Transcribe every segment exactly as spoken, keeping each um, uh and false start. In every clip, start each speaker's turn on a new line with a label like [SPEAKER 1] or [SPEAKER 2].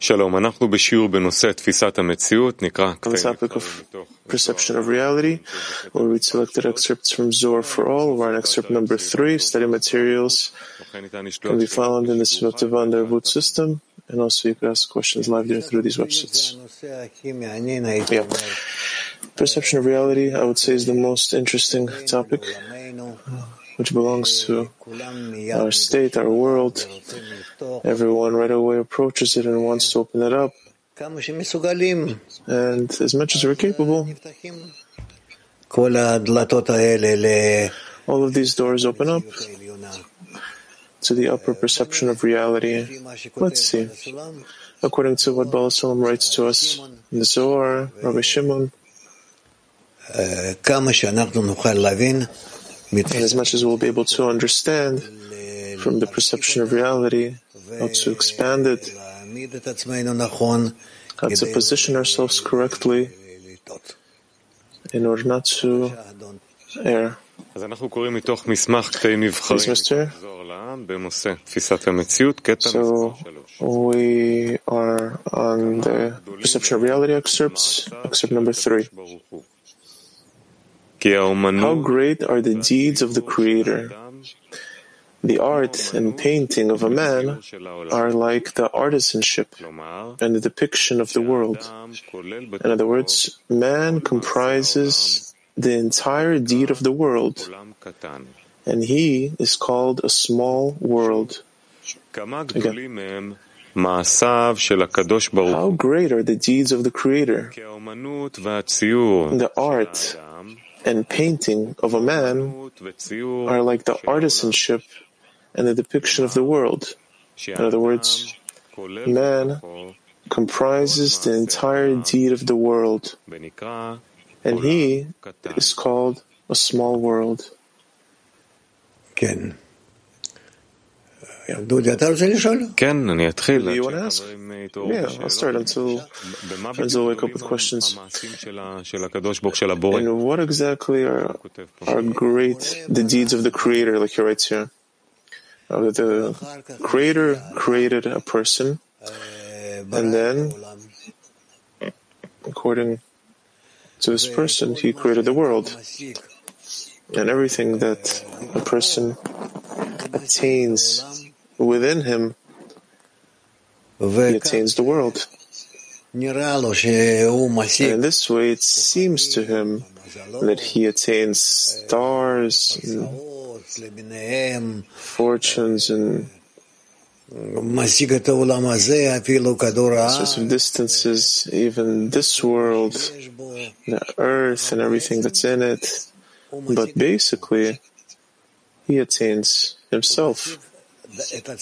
[SPEAKER 1] Shalom, אנחנו בשיעור בנושא תפיסת המציאות, נקרא
[SPEAKER 2] On the topic of perception of reality, we'll read selected excerpts from Zohar for All. We're on excerpt number three. Study materials can be found in the Sivativan Darvut system, and also you can ask questions live there through these websites. Yeah. Perception of reality, I would say, is the most interesting topic, which belongs to our state, our world. Everyone right away approaches it and wants to open it up. And as much as we're capable, all of these doors open up to the upper perception of reality. Let's see. According to what Baal Salam writes to us in the Zohar, Rabbi Shimon, and as much as we'll be able to understand from the perception of reality, how to expand it, how to position ourselves correctly in order not to err.
[SPEAKER 1] So we
[SPEAKER 2] are on the perception of reality excerpts, excerpt number three. How great are the deeds of the Creator! The art and painting of a man are like the artisanship and the depiction of the world. In other words, man comprises the entire deed of the world, and he is called a small world. Again. How great are the deeds of the Creator! The art and painting of a man are like the artisanship and the depiction of the world. In other words, man comprises the entire deed of the world, and he is called a small world.
[SPEAKER 3] Ken.
[SPEAKER 2] Yeah. Do you want to ask? Yeah, I'll start until friends will wake up with questions. And what exactly are, are great, the deeds of the Creator, like he writes here? Uh, the Creator created a person, and then, according to this person, he created the world. And everything that a person attains within him, he attains the world. And in this way, it seems to him that he attains stars and fortunes and sorts of distances, even this world, the earth and everything that's in it. But basically, he attains himself. We could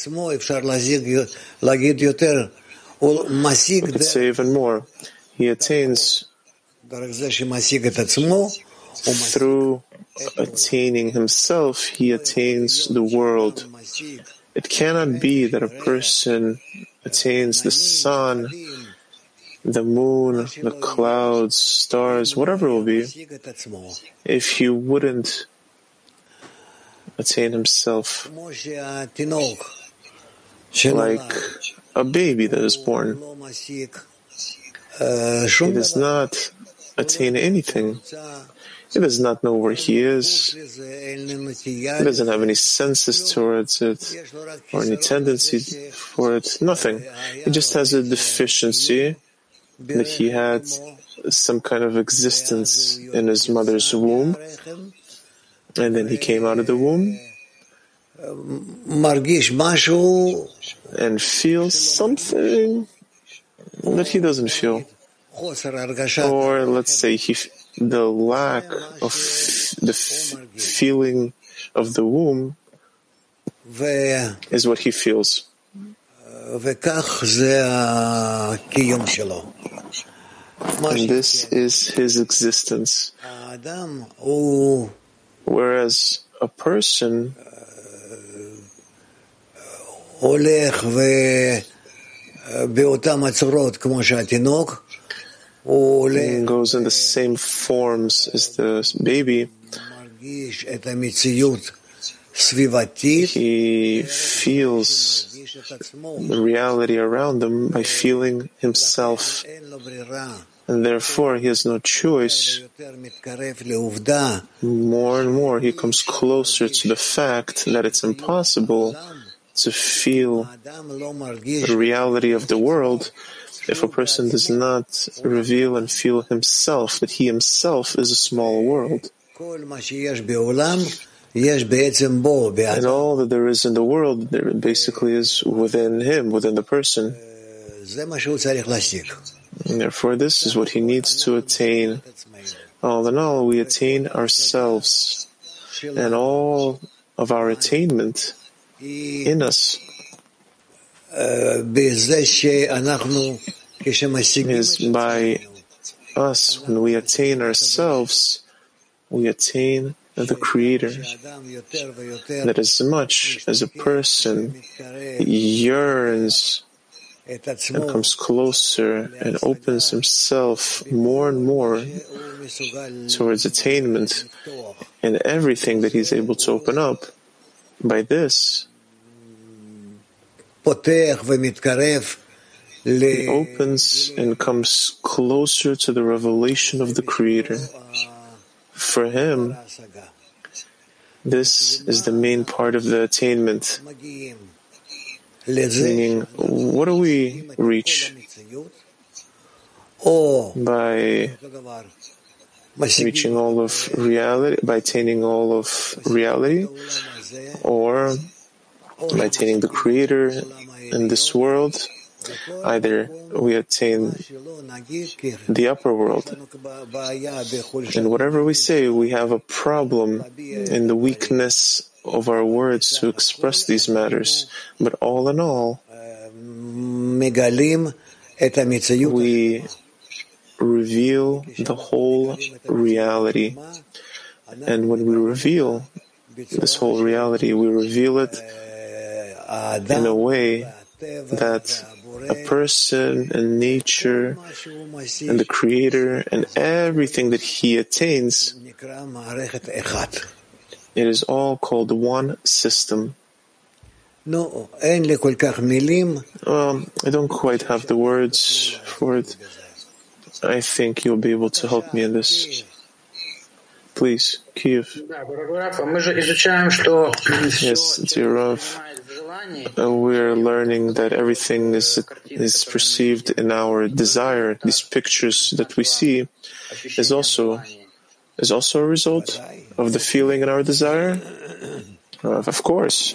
[SPEAKER 2] say even more. He attains through attaining himself, he attains the world. It cannot be that a person attains the sun, the moon, the clouds, stars, whatever it will be, if he wouldn't attain himself. Like a baby that is born. He does not attain anything. He does not know where he is. He doesn't have any senses towards it or any tendency for it. Nothing. He just has a deficiency that he had some kind of existence in his mother's womb, and then he came out of the womb and feels something that he doesn't feel. Or let's say he, the lack of the f- feeling of the womb is what he feels. And this is his existence. Whereas a person goes in the same forms as the baby, he feels the reality around him by feeling himself, and therefore he has no choice. More and more he comes closer to the fact that it's impossible to feel the reality of the world if a person does not reveal and feel himself, that he himself is a small world. And all that there is in the world, there basically is within him, within the person. And therefore, this is what he needs to attain. All in all, we attain ourselves, and all of our attainment in us is by us. When we attain ourselves, we attain the Creator. That as much as a person yearns and comes closer and opens himself more and more towards attainment in everything that he's able to open up, by this he opens and comes closer to the revelation of the Creator. For him, this is the main part of the attainment. Meaning, what do we reach? By reaching all of reality, by attaining all of reality, or by attaining the Creator in this world. Either we attain the upper world. And whatever we say, we have a problem in the weakness of our words to express these matters. But all in all, we reveal the whole reality. And when we reveal this whole reality, we reveal it in a way that a person and nature and the Creator and everything that he attains, it is all called one system. Well, I don't quite have the words for it. I think you'll be able to help me in this. Please, Kiev. Yes, dear Rav. Uh, we're learning that everything is is perceived in our desire. These pictures that we see is also is also a result of the feeling in our desire. Uh, of course.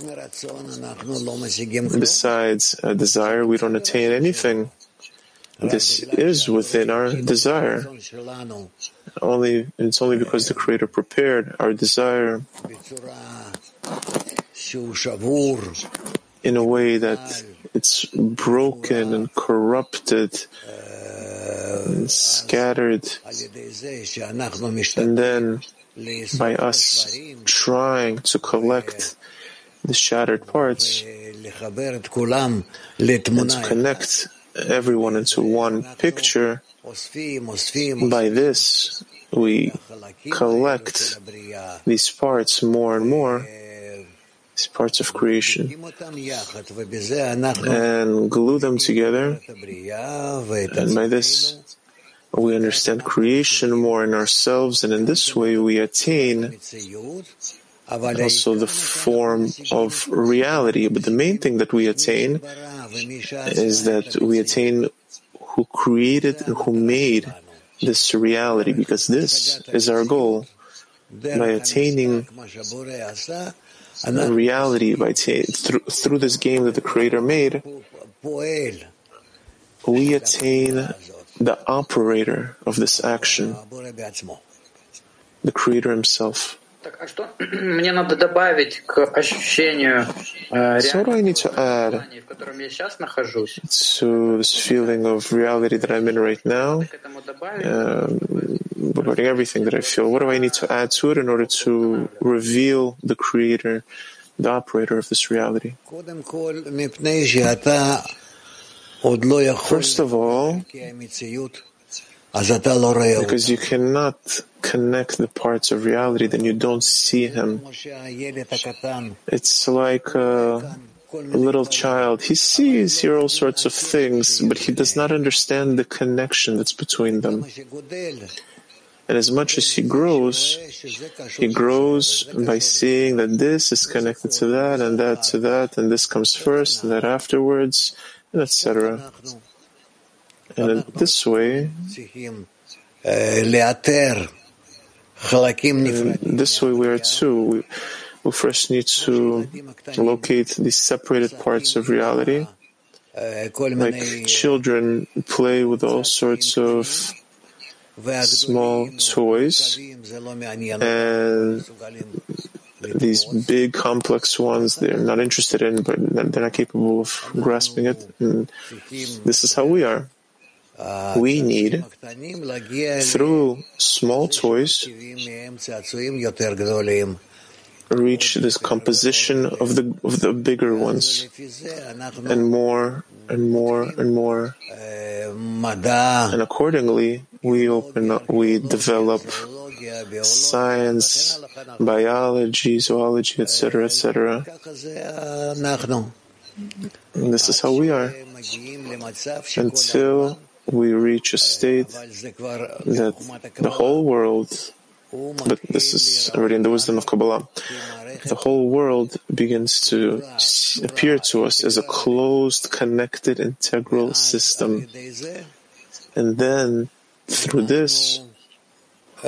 [SPEAKER 2] Besides a desire, we don't attain anything. This is within our desire. Only it's only because the Creator prepared our desire in a way that it's broken and corrupted and scattered. And then by us trying to collect the shattered parts and to connect everyone into one picture, by this we collect these parts more and more, these parts of creation, and glue them together, and by this we understand creation more in ourselves, and in this way we attain also the form of reality. But the main thing that we attain is that we attain who created and who made this reality, because this is our goal. By attaining reality, by t- through, through this game that the Creator made, we attain the operator of this action, the Creator Himself. So what do I need to add to this feeling of reality that I'm in right now, um, regarding everything that I feel? What do I need to add to it in order to reveal the Creator, the operator of this reality? First of all, Because you cannot connect the parts of reality, then you don't see him. It's like a, a little child. He sees here all sorts of things, but he does not understand the connection that's between them. And as much as he grows, he grows by seeing that this is connected to that, and that to that, and this comes first, and that afterwards, and et cetera. And in this way, in this way we are too. We, we first need to locate these separated parts of reality. Like children play with all sorts of small toys, and these big complex ones they're not interested in, but they're not capable of grasping it. And this is how we are. We need, through small toys, reach this composition of the of the bigger ones, and more and more and more. And accordingly, we open up, we develop science, biology, zoology, et cetera, et cetera. And this is how we are, until we reach a state that the whole world, but this is already in the wisdom of Kabbalah, the whole world begins to appear to us as a closed, connected, integral system. And then, through this, we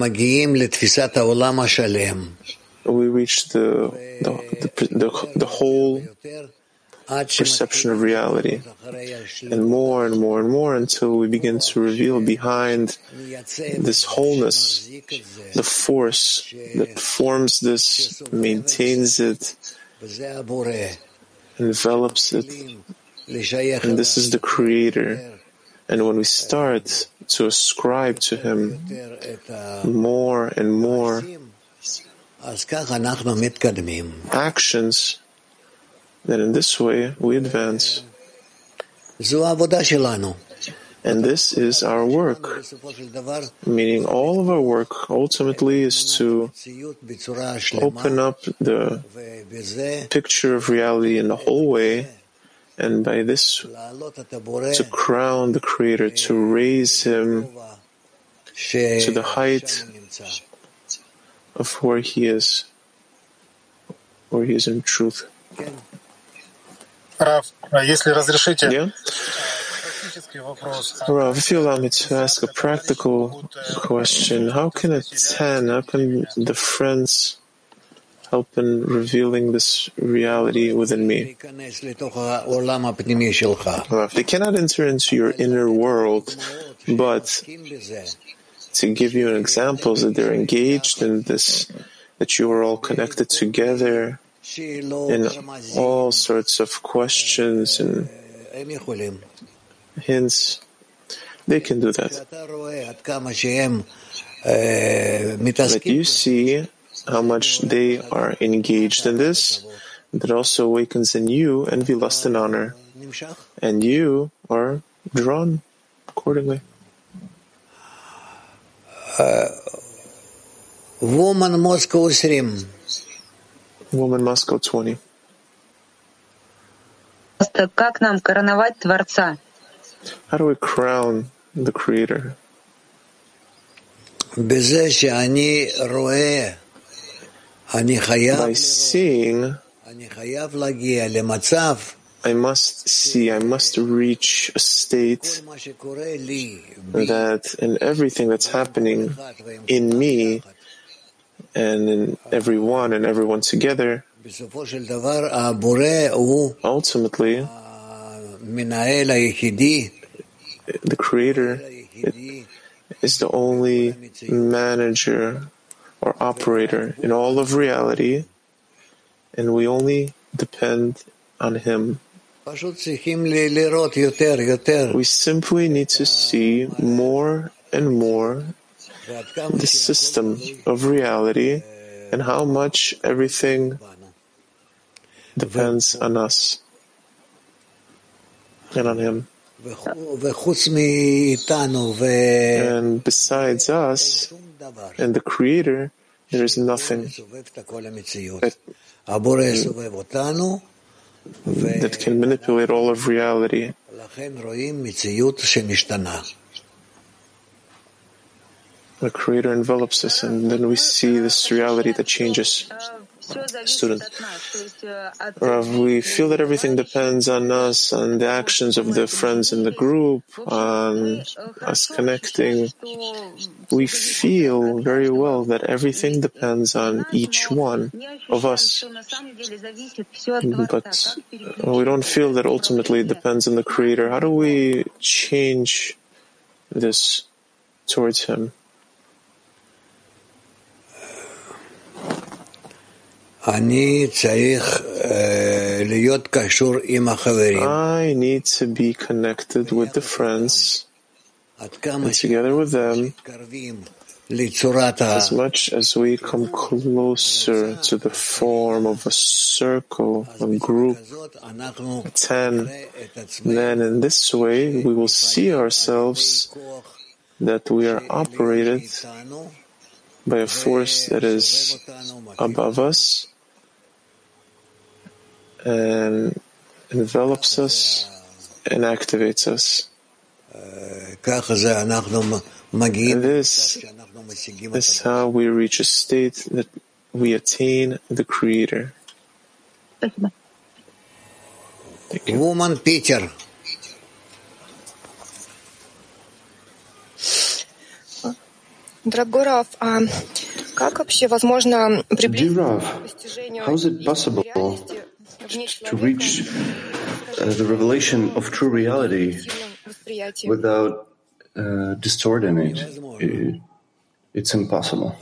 [SPEAKER 2] reach the, the, the, the, the whole perception of reality, and more and more and more until we begin to reveal behind this wholeness the force that forms this, maintains it, envelops it, and this is the Creator. And when we start to ascribe to Him more and more actions, then in this way we advance. And this is our work, meaning all of our work ultimately is to open up the picture of reality in the whole way, and by this to crown the Creator, to raise Him to the height of where He is, where He is in truth.
[SPEAKER 3] Rav, если разрешите,
[SPEAKER 2] yeah? Rav, if you allow me to ask a practical question, how can a ten, how can the friends help in revealing this reality within me? Rav, they cannot enter into your inner world, but to give you an example that they're engaged in this, that you are all connected together in all sorts of questions and hints, they can do that. But you see how much they are engaged in this, that also awakens in you envy, lust, and honor, and you are drawn accordingly.
[SPEAKER 4] Uh, woman Moscow twenty.
[SPEAKER 2] Woman Moscow twenty.
[SPEAKER 5] Как нам короновать Творца?
[SPEAKER 2] How do we crown the Creator?
[SPEAKER 4] By
[SPEAKER 2] seeing, I must see, I must reach a state that in everything that's happening in me and in everyone and everyone together, ultimately, the Creator is the only manager or operator in all of reality, and we only depend on Him. We simply need to see more and more the system of reality and how much everything depends on us and on Him. And besides us and the Creator, there is nothing that, that can manipulate all of reality. The Creator envelops us, and then we see this reality that changes. Student, Rav, we feel that everything depends on us, on the actions of the friends in the group, on us connecting. We feel very well that everything depends on each one of us, but we don't feel that ultimately it depends on the Creator. How do we change this towards Him?
[SPEAKER 4] I need
[SPEAKER 2] to be connected with the friends and together with them as much as we come closer to the form of a circle, a group, a ten. Then in this way we will see ourselves that we are operated by a force that is above us and envelops us and activates us. And this is how we reach a state that we attain the Creator. Thank you.
[SPEAKER 4] Woman Peter.
[SPEAKER 3] Дорогой Рав, а как вообще возможно приблизиться к
[SPEAKER 6] достижению реальности to reach uh, the revelation of true reality without uh, distorting it? it? It's impossible.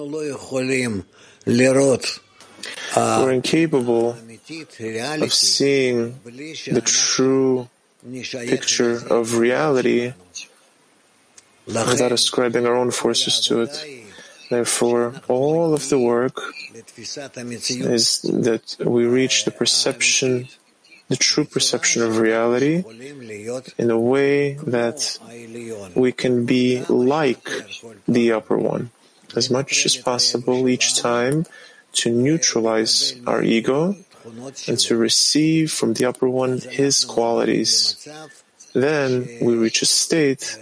[SPEAKER 2] We're incapable of seeing the true picture of reality without ascribing our own forces to it. Therefore, all of the work is that we reach the perception, the true perception of reality in a way that we can be like the Upper One as much as possible each time, to neutralize our ego and to receive from the Upper One His qualities. Then we reach a state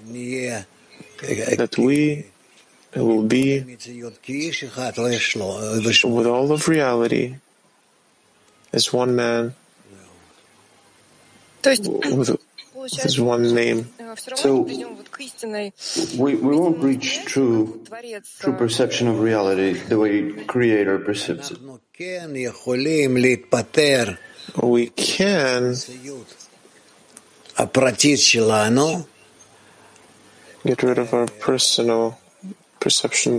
[SPEAKER 2] that we will be with all of reality as one man, with his one name.
[SPEAKER 6] So we, we won't reach true, true perception of reality the way Creator perceives it.
[SPEAKER 2] We can get rid of our personal perception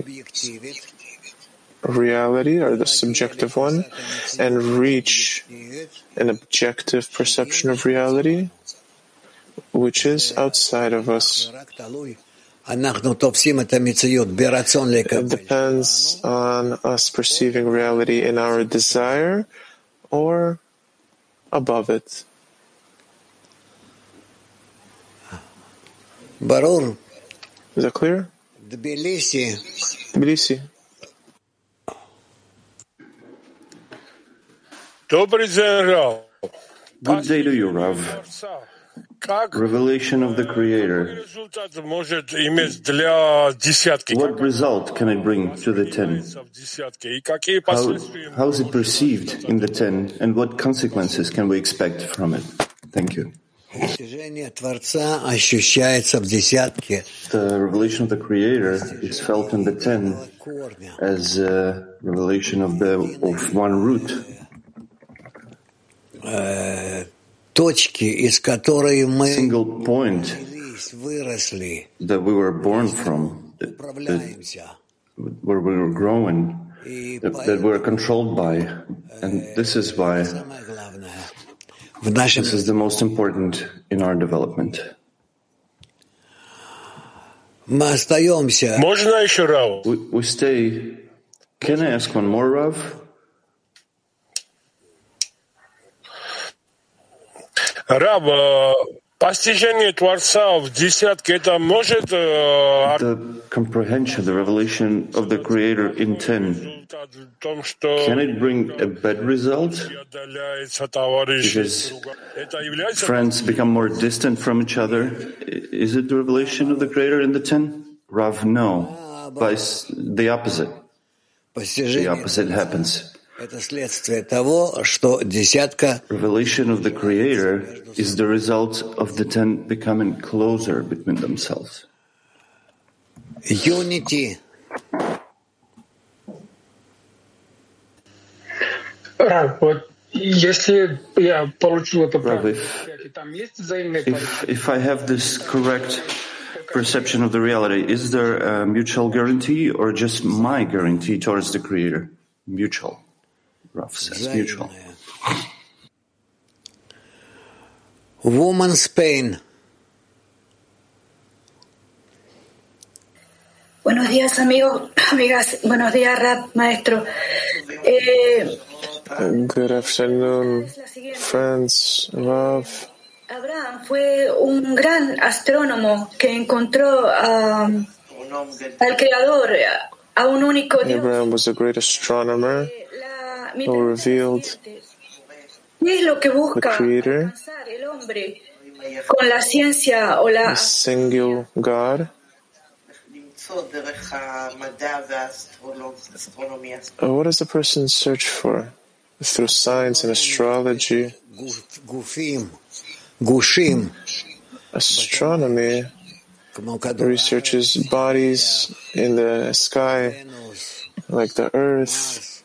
[SPEAKER 2] of reality, or the subjective one, and reach an objective perception of reality, which is outside of us. It depends on us perceiving reality in our desire or above it.
[SPEAKER 4] Barur.
[SPEAKER 2] Is that clear?
[SPEAKER 4] Tbilisi.
[SPEAKER 2] Tbilisi.
[SPEAKER 6] Good day to you, Rav. Revelation of the Creator. What result can it bring to the ten? How, how is it perceived in the ten, and what consequences can we expect from it? Thank you. The revelation of the Creator is felt in the ten as a revelation of the of one root. Single point that we were born from, that, that, where we were growing, that, that we were controlled by, and this is why this is the most important in our development.
[SPEAKER 4] We,
[SPEAKER 6] we stay. Can I ask one more, Rav?
[SPEAKER 7] Раб, Постижение Творца в десятке это может...
[SPEAKER 6] The comprehension, the revelation of the Creator in ten, can it bring a bad result? Because friends become more distant from each other. Is it the revelation of the Creator in the ten? Rav, no. Vice, the opposite. The opposite happens. Revelation of the Creator is the result of the ten becoming closer between themselves.
[SPEAKER 4] Unity.
[SPEAKER 7] Вот если я получил это правильно,
[SPEAKER 6] if, if I have this correct perception of the reality, is there a mutual guarantee or just my guarantee towards the Creator? Mutual. Rav says mutual.
[SPEAKER 4] Woman's pain.
[SPEAKER 8] Buenos días, amigos, amigas. Buenos días, Rab, maestro. Eh,
[SPEAKER 2] Good afternoon, friends. Rav.
[SPEAKER 8] Abraham fue un gran astrónomo que encontró uh, al Creador, a un único Dios.
[SPEAKER 2] Abraham was a great astronomer who revealed
[SPEAKER 8] ¿Qué es lo que
[SPEAKER 2] the
[SPEAKER 8] busca
[SPEAKER 2] Creator,
[SPEAKER 8] el hombre con la ciencia o la
[SPEAKER 2] the single God? What does a person search for? Through science and astrology, astronomy researches bodies in the sky, like the Earth,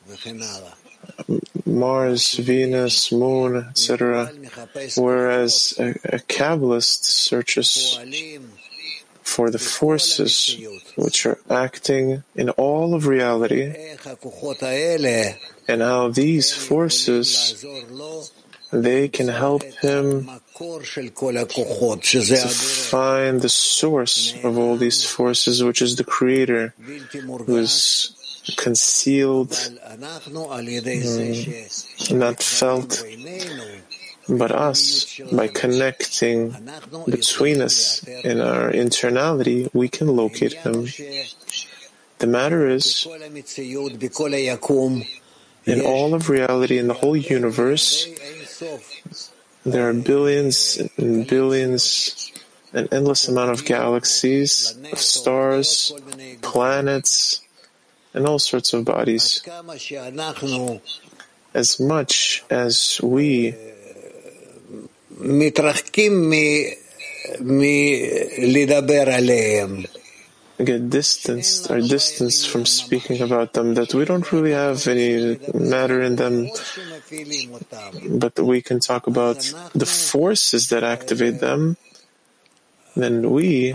[SPEAKER 2] Mars, Venus, Moon, et cetera. Whereas a, a Kabbalist searches for the forces which are acting in all of reality, and how these forces, they can help him to find the source of all these forces, which is the Creator, who is concealed, mm, not felt, but us, by connecting between us in our internality, we can locate Him. The matter is, in all of reality, in the whole universe, there are billions and billions, an endless amount of galaxies, of stars, planets, and all sorts of bodies. As much as we get distanced, are distanced from speaking about them, that we don't really have any matter in them, but we can talk about the forces that activate them, then we,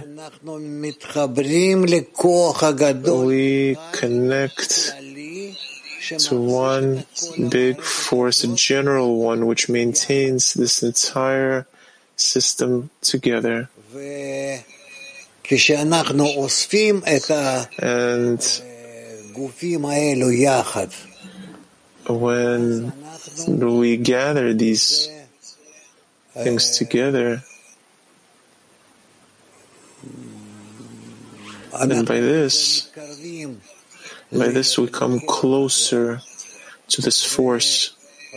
[SPEAKER 2] we connect to one big force, a general one, which maintains this entire system together. And when we gather these things together, and by this, by this we come closer to this force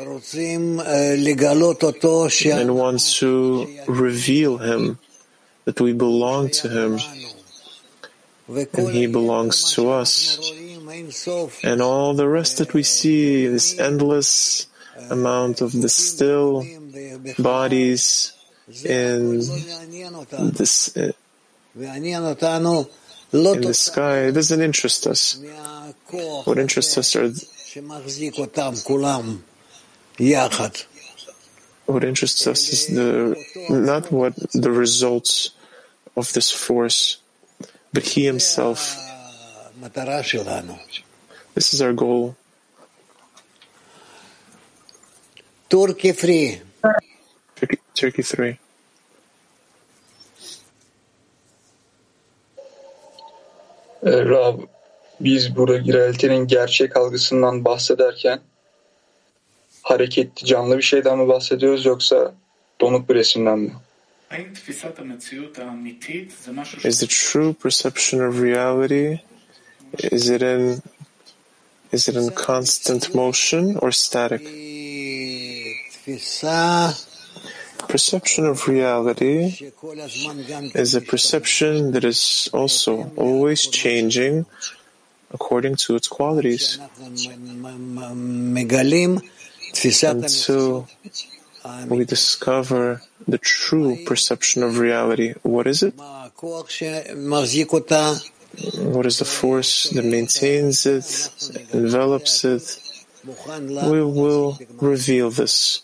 [SPEAKER 2] and want to reveal Him, that we belong to Him and He belongs to us. And all the rest that we see, this endless amount of the still bodies in this in the sky, it doesn't interest us. What interests us are what interests us is the not what the results of this force, but He Himself. This is our goal.
[SPEAKER 4] Turkey free.
[SPEAKER 2] Turkey, Turkey three.
[SPEAKER 9] Rab, biz burada realitenin gerçek algısından bahsederken hareketli, canlı bir şeyden mi bahsediyoruz yoksa donuk bir resimden mi?
[SPEAKER 2] Is the true perception of reality, is it in is it in constant motion or static? Perception of reality is a perception that is also always changing according to its qualities, until we discover the true perception of reality. What is it? What is the force that maintains it, envelops it? We will reveal this.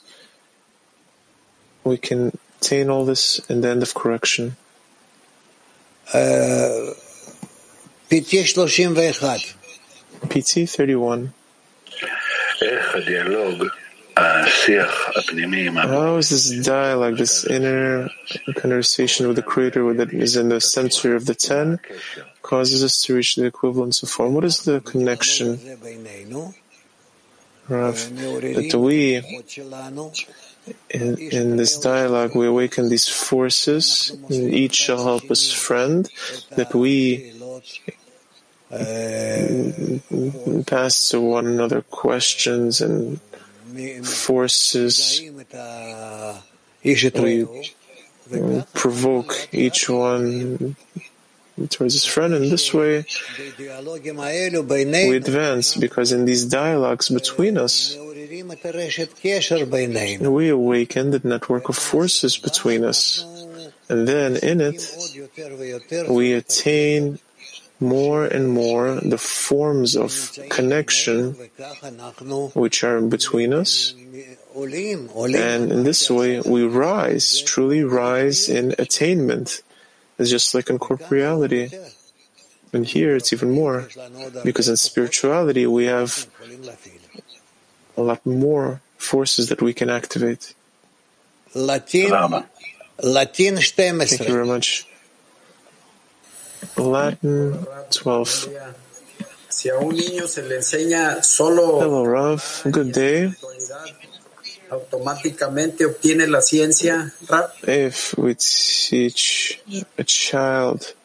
[SPEAKER 2] We can attain all this in the end of correction.
[SPEAKER 4] Uh, P T thirty-one.
[SPEAKER 2] P T thirty-one. How is this dialogue, this inner conversation with the Creator that is in the center of the ten, causes us to reach the equivalence of form? What is the connection, Rav, that we, in, in this dialogue, we awaken these forces, and each shall help us friend, that we pass to one another questions and forces, we provoke each one towards his friend, and this way we advance, because in these dialogues between us, we awaken the network of forces between us, and then in it we attain more and more the forms of connection which are between us, and in this way we rise, truly rise in attainment. It's just like in corporeality, and here it's even more, because in spirituality we have a lot more forces that we can activate.
[SPEAKER 4] Latin, Latin
[SPEAKER 2] Thank you very much. Latin twelve. Hello, Rav. Good day. If we teach a child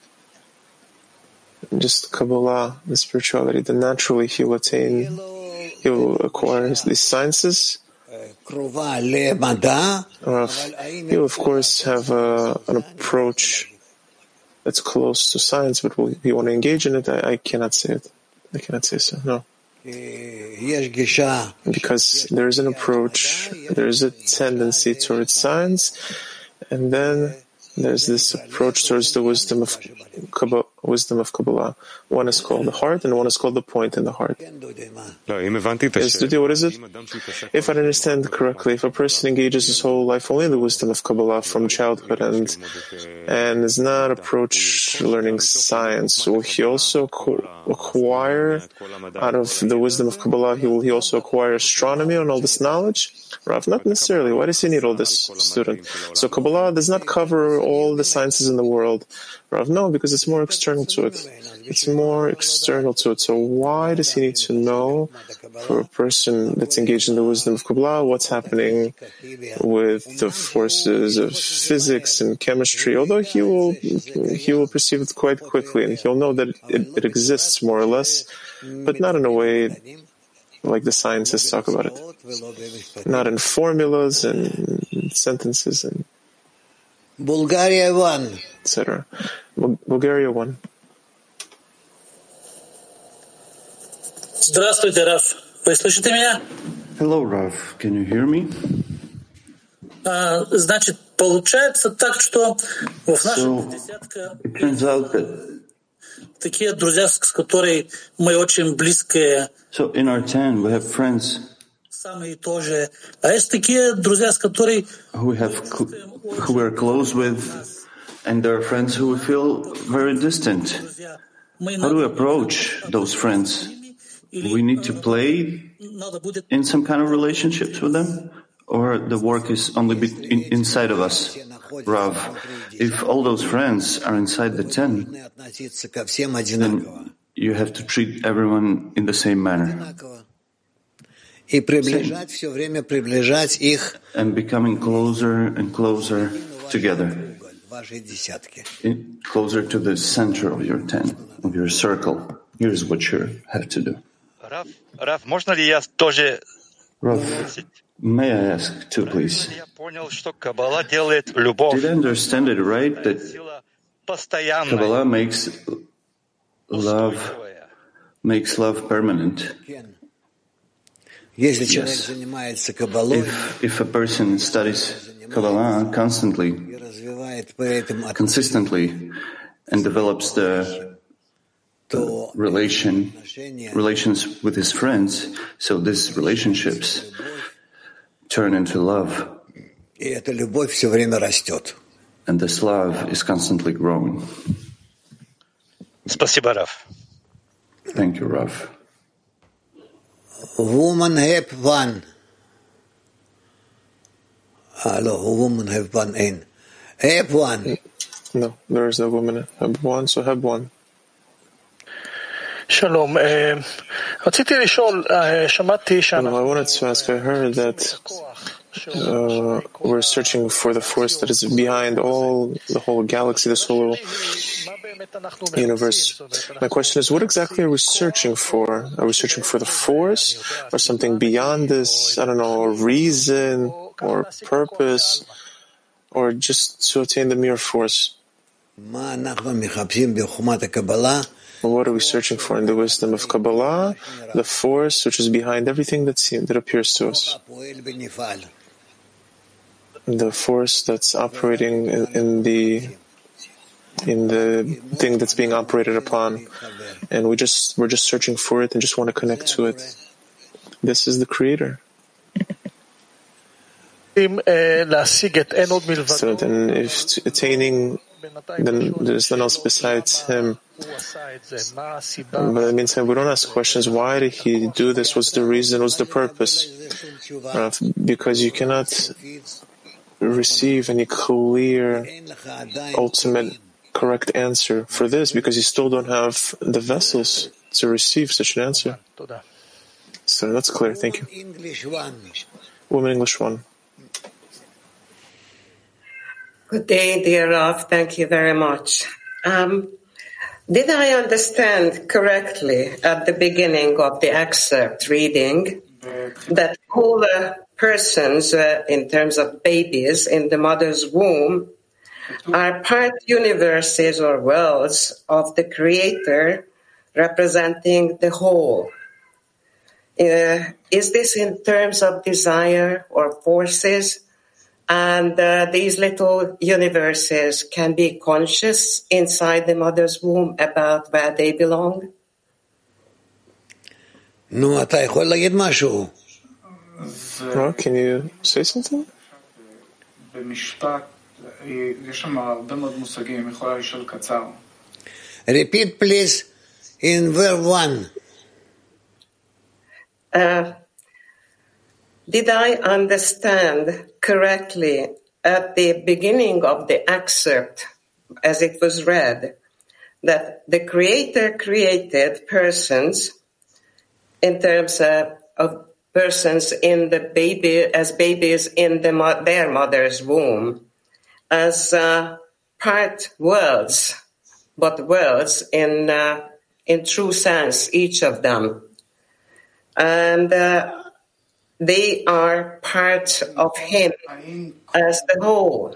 [SPEAKER 2] just Kabbalah and spirituality, then naturally he will attain, he will acquire these sciences. Rav, he will of course have a, an approach that's close to science, but will he want to engage in it? I, I cannot say it. I cannot say so, no. Because there is an approach, there is a tendency towards science, and then there's this approach towards the wisdom of Kabbalah. Wisdom of Kabbalah. One is called the heart, and one is called the point in the heart. Yes, Dudi, what is it? If I understand correctly, if a person engages his whole life only in the wisdom of Kabbalah from childhood and and is not approach learning science, will he also acquire out of the wisdom of Kabbalah? He will he also acquire astronomy and all this knowledge? Rav, not necessarily. Why does he need all this, student? So Kabbalah does not cover all the sciences in the world. Rav, no, because it's more external to it. It's more external to it. So why does he need to know, for a person that's engaged in the wisdom of Kabbalah, what's happening with the forces of physics and chemistry? Although he will he will perceive it quite quickly, and he'll know that it, it exists more or less, but not in a way like the scientists talk about it. Not in formulas and sentences and
[SPEAKER 4] Bulgaria one,
[SPEAKER 2] et cetera. Bulgaria one.
[SPEAKER 10] Здравствуйте, Раф. Вы слышите меня?
[SPEAKER 6] Hello, Rav. Can you hear me?
[SPEAKER 10] А, значит, получается так, что в нашем
[SPEAKER 6] So,
[SPEAKER 10] десятка
[SPEAKER 6] it turns out that
[SPEAKER 10] такие друзья, с которыми мы очень близкие.
[SPEAKER 6] So in our ten, we have friends
[SPEAKER 10] Самые тоже. А есть такие друзья, с которыми
[SPEAKER 6] who we have cl- who we're close with, and there are friends who we feel very distant. How do we approach those friends? We need to play in some kind of relationships with them, or the work is only be in, inside of us? Rav, if all those friends are inside the ten, then you have to treat everyone in the same manner. Same. And becoming closer and closer together. in, closer to the center of your ten, of your circle. Here's what you have to do.
[SPEAKER 11] Rav, Rav, можно ли я тоже?
[SPEAKER 6] Rav, may I ask too, please? Did I understand it right that Kabbalah makes love makes love permanent? Yes. If, if a person studies Kabbalah constantly, consistently, and develops the, the relation relations with his friends, so these relationships turn into love, and this love is constantly growing.
[SPEAKER 11] Спасибо, Rav.
[SPEAKER 6] Thank you, Rav.
[SPEAKER 4] Woman have one. Hello, woman have one in. Have one.
[SPEAKER 2] No, there is no woman have one, so have one.
[SPEAKER 10] Shalom. רציתי לשאול, שמעתי שאנחנו...
[SPEAKER 2] I wanted to ask, I heard that uh, we're searching for the force that is behind all, the whole galaxy, this whole universe. My question is, what exactly are we searching for? Are we searching for the force or something beyond this, I don't know, a reason or purpose, or just to attain the mere force? What are we searching for in the wisdom of Kabbalah? The force which is behind everything that seems, that appears to us. The force that's operating in, in the in the thing that's being operated upon, and we just we're just searching for it and just want to connect to it. This is the Creator. So then, if attaining, then there's none else besides Him. But that means we don't ask questions. Why did He do this? What's the reason? What's the purpose? Uh, because you cannot receive any clear, ultimate, correct answer for this, because you still don't have the vessels to receive such an answer. So that's clear. Thank you. Woman English one.
[SPEAKER 12] Good day, dear Rav. Thank you very much. Um, did I understand correctly at the beginning of the excerpt reading that all the persons, uh, in terms of babies in the mother's womb, are part universes or worlds of the Creator representing the whole? Uh, is this in terms of desire or forces? And uh, these little universes can be conscious inside the mother's womb about where they belong?
[SPEAKER 4] No, אתה יכול להגיד משהו?
[SPEAKER 2] No, can you say something?
[SPEAKER 4] Repeat, please, in verse one.
[SPEAKER 12] Uh, did I understand correctly at the beginning of the excerpt, as it was read, that the Creator created persons in terms of, of persons in the baby, as babies in the, their mother's womb, as uh, part worlds, but worlds in uh, in true sense, each of them, and uh, they are part of Him as the whole.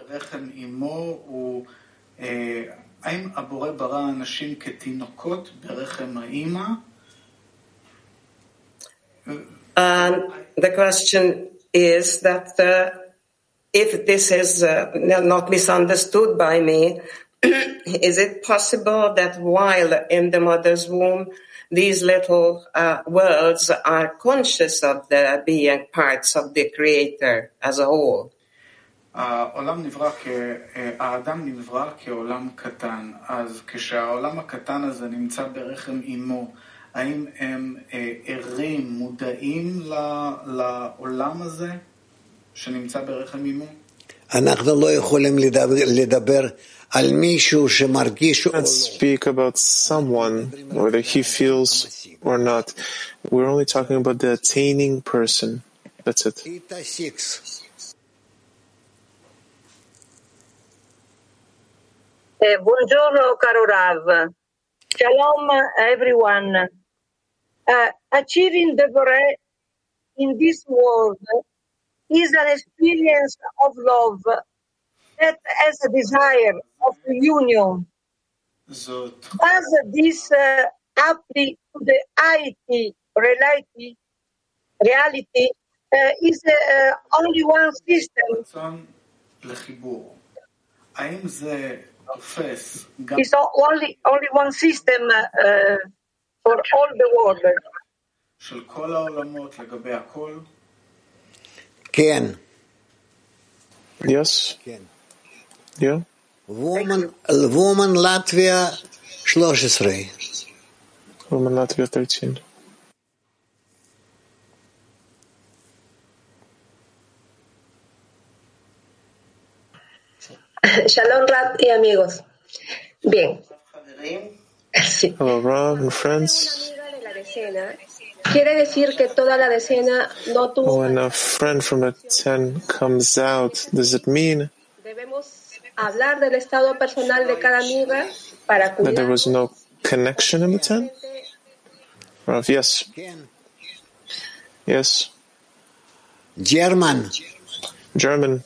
[SPEAKER 12] And the question is that uh, if this is uh, not misunderstood by me, is it possible that while in the mother's womb, these little uh, worlds are conscious of the being parts of the Creator as a whole?
[SPEAKER 13] העולם נברא, האדם נברא כעולם קטן, אז כשהעולם הקטן הזה נמצא ברחם אמו, האם הם ערים, מודעים לעולם הזה שנמצא ברחם אמו?
[SPEAKER 4] אנחנו לא יכולים לדבר על מישהו שמרגיש...
[SPEAKER 2] Let's speak about someone, whether he feels or not. We're only talking about the attaining person. That's it.
[SPEAKER 5] Uh, buongiorno, caro Rav. Shalom, everyone. Uh, achieving the Bore in this world is an experience of love that has a desire of union. Does this uh, apply to the I T reality? Reality uh, is uh, only one system. It's only only one system uh, for all the world.
[SPEAKER 4] Ken.
[SPEAKER 2] Yes. Yeah.
[SPEAKER 4] Woman, woman Latvia thirteen.
[SPEAKER 2] Woman Latvia thirteen.
[SPEAKER 14] Shalom, Rav y amigos. Bien. Sí.
[SPEAKER 2] Hello, Rav and friends.
[SPEAKER 14] Quiere decir que toda la decena no tuvo.
[SPEAKER 2] When a friend from a ten comes out, does it mean
[SPEAKER 14] Debemos hablar del estado personal de cada amiga para cuidar.
[SPEAKER 2] that there was no connection in the ten? Rav, yes. Yes.
[SPEAKER 4] German.
[SPEAKER 2] German.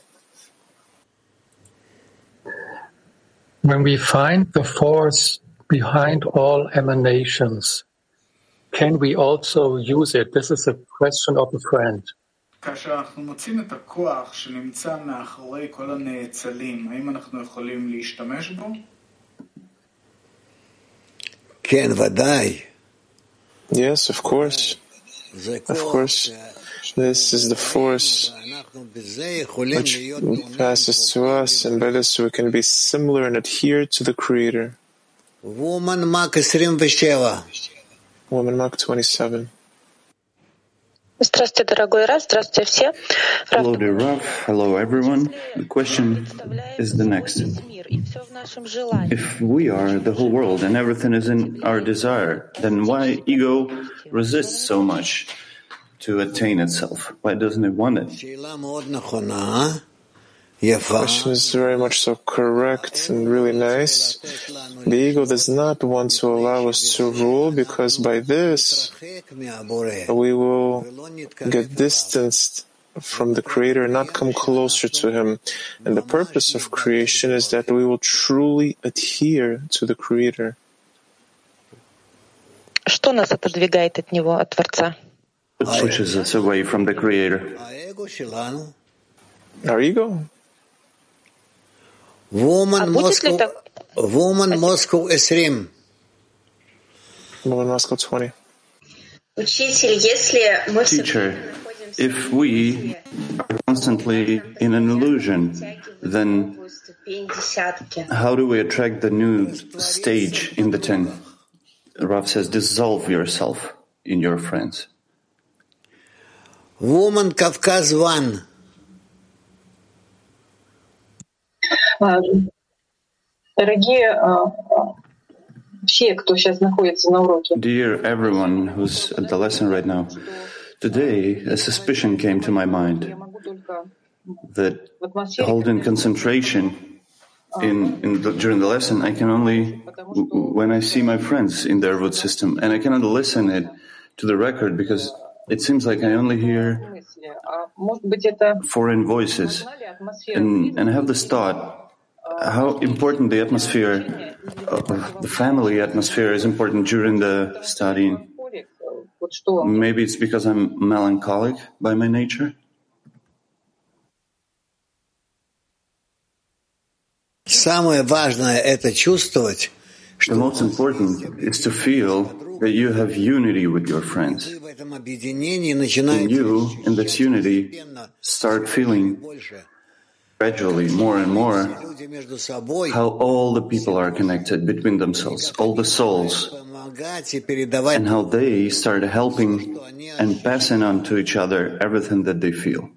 [SPEAKER 15] When we find the force behind all emanations, can we also use it? This is a question of a friend.
[SPEAKER 13] כאשר אנחנו מוצאים את הכוח שנמצא מאחורי כל הנאצלים, האם אנחנו יכולים להשתמש בו?
[SPEAKER 4] כן, ודאי.
[SPEAKER 2] Yes, of course. Of course. This is the force which passes to us, and by this we can be similar and adhere to the Creator.
[SPEAKER 4] Woman Mark twenty-seven.
[SPEAKER 2] Woman Mark twenty-seven.
[SPEAKER 16] Здравствуйте, дорогой Рав, здравствуйте все.
[SPEAKER 6] Hello, dear Rav. Hello, everyone. The question is the next. If we are the whole world and everything is in our desire, then why ego resists so much to attain itself? Why doesn't it want it?
[SPEAKER 2] The question is very much so correct and really nice. The ego does not want to allow us to rule, because by this we will get distanced from the Creator and not come closer to Him. And the purpose of creation is that we will truly adhere to the Creator.
[SPEAKER 16] Что нас отодвигает от Него, от Творца?
[SPEAKER 6] What pushes us away from the Creator?
[SPEAKER 2] Our ego.
[SPEAKER 4] Woman Moscow, woman Moscow twenty.
[SPEAKER 2] Woman Moscow twenty.
[SPEAKER 6] Teacher, if we are constantly in an illusion, then how do we attract the new stage in the ten? Rav says, dissolve yourself in your friends.
[SPEAKER 4] Woman Kavkaz one.
[SPEAKER 17] Дорогие все, кто сейчас находится на уроке.
[SPEAKER 6] Dear everyone who's at the lesson right now, today a suspicion came to my mind that holding concentration in, in the, during the lesson, I can only when I see my friends in their root system, and I cannot listen it to the record because it seems like I only hear foreign voices, and, and I have this thought. How important the atmosphere, uh, the family atmosphere is important during the studying. Maybe it's because I'm melancholic by my nature.
[SPEAKER 4] Самое важное — это чувствовать.
[SPEAKER 6] The most important is to feel that you have unity with your friends. And you, in this unity, start feeling gradually, more and more, how all the people are connected between themselves, all the souls, and how they start helping and passing on to each other everything that they feel.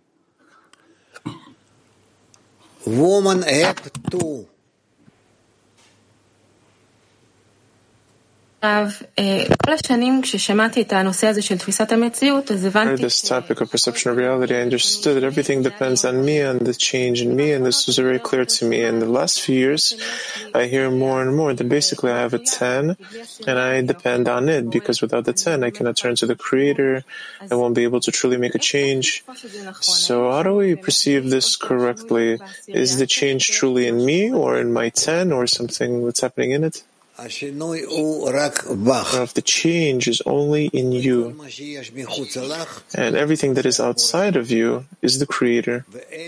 [SPEAKER 4] Woman App two.
[SPEAKER 18] Rav, כל השנים כששמעתי את הנושא הזה של תפיסת המציאות, אז הבנתי...
[SPEAKER 2] this topic of perception of reality, I understood that everything depends on me and the change in me, and this was very clear to me. In the last few years, I hear more and more that basically I have a ten, and I depend on it, because without the ten, I cannot turn to the Creator, I won't be able to truly make a change. So how do we perceive this correctly? Is the change truly in me, or in my ten, or something that's happening in it? Or if the change is only in you, and everything that is outside of you is the Creator,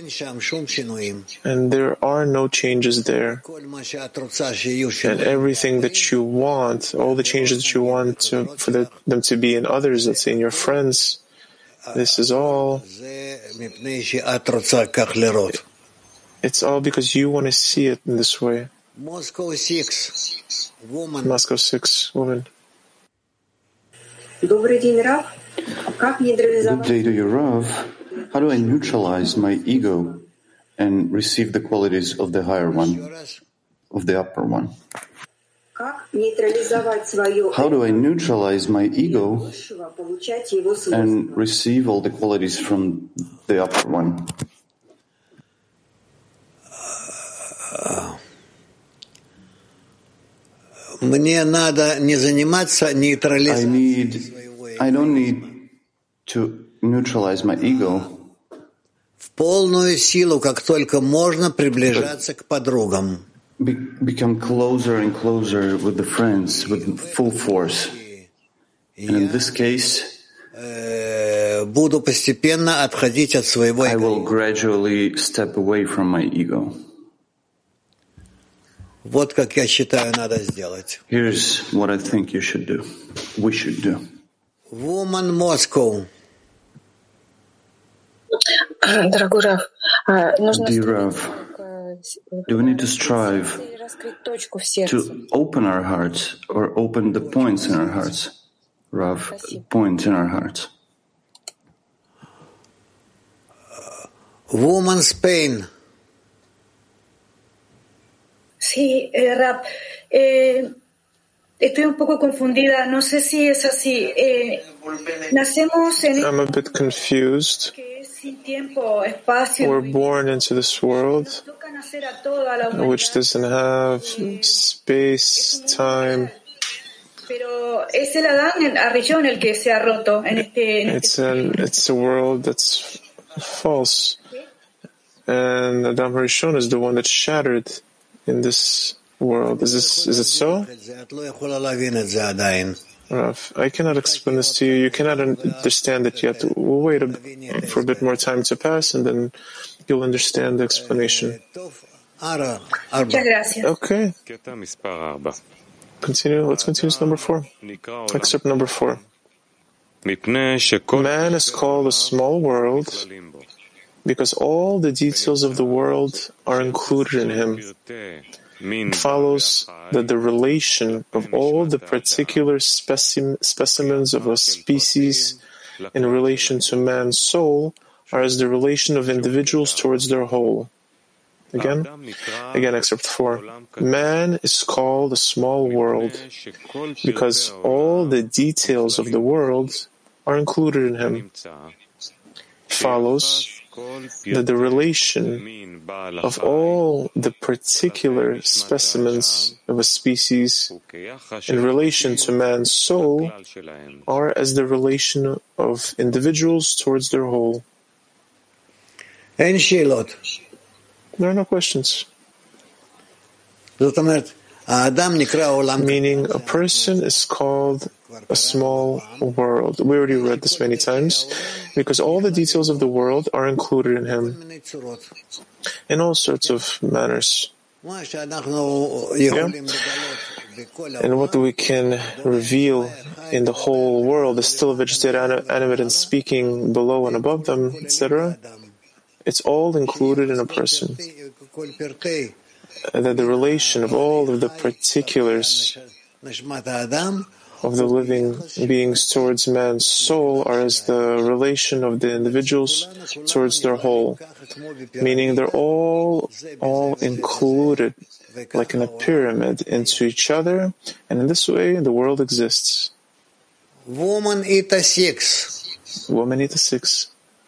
[SPEAKER 2] and there are no changes there, and everything that you want, all the changes that you want to, for the, them to be in others, let's say in your friends, this is all, it's all because you want to see it in this way.
[SPEAKER 4] Moscow six. Woman.
[SPEAKER 2] Moscow six, woman.
[SPEAKER 8] Добрый день, Рав. Как
[SPEAKER 6] Good day to you, Rav. How do I neutralize my ego and receive the qualities of the higher one, of the upper one? How do I neutralize my ego and receive all the qualities from the upper one?
[SPEAKER 4] Uh, Мне надо не заниматься нейтрализацией.
[SPEAKER 6] I need, I don't need to neutralize my ego.
[SPEAKER 4] В полную силу, как только можно, приближаться к подругам.
[SPEAKER 6] Be, become closer and closer with the friends, with full force. And in this case,
[SPEAKER 4] буду постепенно отходить от своего
[SPEAKER 6] I will gradually step away from my ego.
[SPEAKER 4] Вот как я считаю, надо сделать.
[SPEAKER 6] Here's what I think you should do. We should do.
[SPEAKER 4] Woman Moscow.
[SPEAKER 8] Дорогой Рав, нужно
[SPEAKER 6] Dear Rav, do we need to strive to open our hearts or open the points in our hearts? Rav, points in our hearts.
[SPEAKER 4] Woman Spain.
[SPEAKER 8] Sí, eh, Rab, eh, estoy un poco confundida. No sé si es así. Eh, nacemos en
[SPEAKER 2] I'm a bit confused. We're born into this world which doesn't have space, time.
[SPEAKER 8] It's
[SPEAKER 2] an, it's a world that's false. And Adam Harishon is the one that's shattered in this world. Is this, is it so? Rav, I cannot explain this to you. You cannot understand it yet. We'll wait a, for a bit more time to pass, and then you'll understand the explanation. Okay. Continue. Let's continue to number four. Excerpt number four. Man is called a small world because all the details of the world are included in him. It follows that the relation of all the particular specim- specimens of a species in relation to man's soul are as the relation of individuals towards their whole. Again, again, excerpt four. Man is called a small world because all the details of the world are included in him. It follows that the relation of all the particular specimens of a species in relation to man's soul are as the relation of individuals towards their whole.
[SPEAKER 4] There
[SPEAKER 2] are no questions. Meaning, a person is called a small world. We already read this many times, because all the details of the world are included in him in all sorts of manners. Yeah? And what we can reveal in the whole world, the still vegetated, animate, and speaking below and above them, et cetera, it's all included in a person. And that the relation of all of the particulars of the living beings towards man's soul are as the relation of the individuals towards their whole, meaning they're all all included like in a pyramid, into each other, and in this way the world exists.
[SPEAKER 4] Woman Eta six.
[SPEAKER 2] Woman Eta six.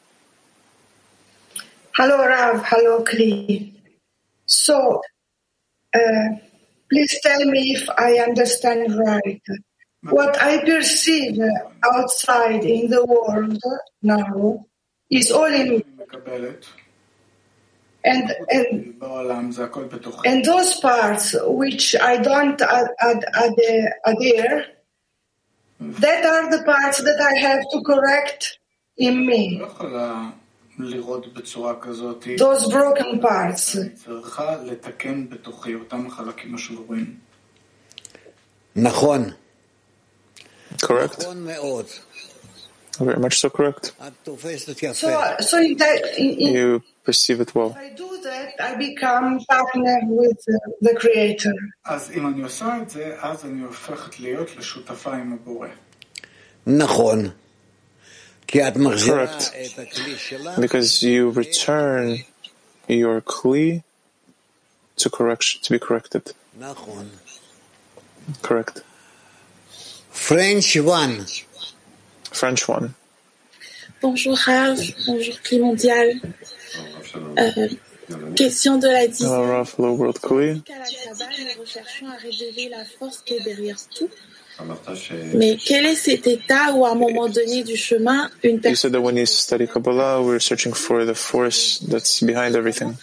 [SPEAKER 8] Hello, Rav. Hello, Kli. So, uh, please tell me if I understand right. What I perceive outside in the world now is all in me. And, and, and those parts which I don't ad, ad, ad, adhere, that are the parts that I have to correct in me. Those broken parts.
[SPEAKER 4] Nachon.
[SPEAKER 2] Correct. Very much so correct.
[SPEAKER 8] So, so in that, in, in,
[SPEAKER 2] you perceive it well.
[SPEAKER 8] If I do that, I become partner with uh, the Creator.
[SPEAKER 4] Nachon.
[SPEAKER 2] Correct. Because you return your Kli to correction, to be corrected. Correct.
[SPEAKER 4] French one.
[SPEAKER 2] French one.
[SPEAKER 19] Bonjour Rav, bonjour Kli Mondial. Euh, question de la dizaine.
[SPEAKER 2] Hello Rav, hello World Kli.
[SPEAKER 19] Qu'à la Kabbalah, nous recherchons à révéler la force qui est derrière tout. Mais quel est cet état où à un moment donné du chemin, une personne...
[SPEAKER 2] You said that when you study Kabbalah, we're searching for the force that's behind everything.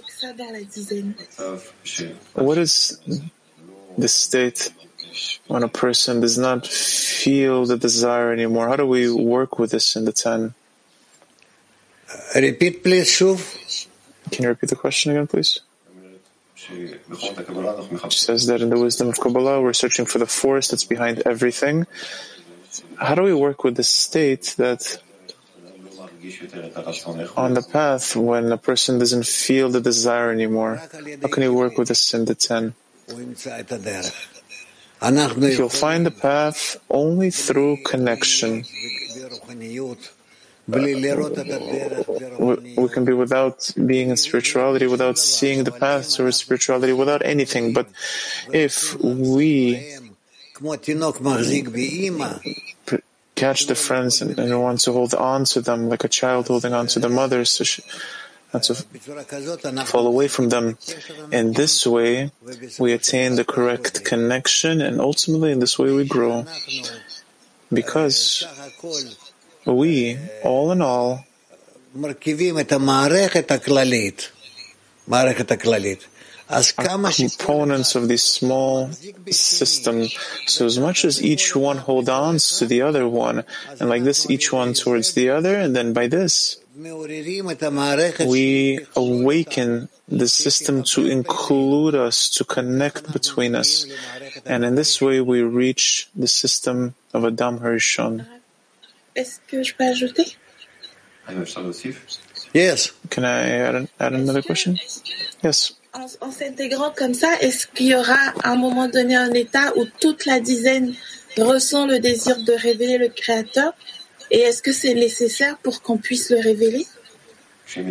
[SPEAKER 2] What is the state when a person does not feel the desire anymore? How do we work with this in the ten?
[SPEAKER 4] Repeat, please, Shuv.
[SPEAKER 2] Can you repeat the question again, please? She says that in the wisdom of Kabbalah, we're searching for the force that's behind everything. How do we work with the state that on the path when a person doesn't feel the desire anymore? How can you work with this in the ten? You'll find the path only through connection. We, we can be without being in spirituality, without seeing the path towards spirituality, without anything. But if we catch the friends and, and want to hold on to them like a child holding on to the mother, so she, not to fall away from them, in this way we attain the correct connection, and ultimately in this way we grow. Because we, all in all, are components of this small system. So as much as each one holds on to the other one, and like this each one towards the other, and then by this we awaken the system to include us, to connect between us. And in this way we reach the system of Adam Harishon.
[SPEAKER 19] Est-ce que je peux ajouter?
[SPEAKER 2] Yes. Can I add, an, add another question? Yes.
[SPEAKER 19] En, en s'intégrant comme ça, est-ce qu'il y aura à un moment donné un état où toute la dizaine ressent le désir de révéler le Créateur? Et est-ce que c'est nécessaire pour qu'on puisse le révéler?
[SPEAKER 2] When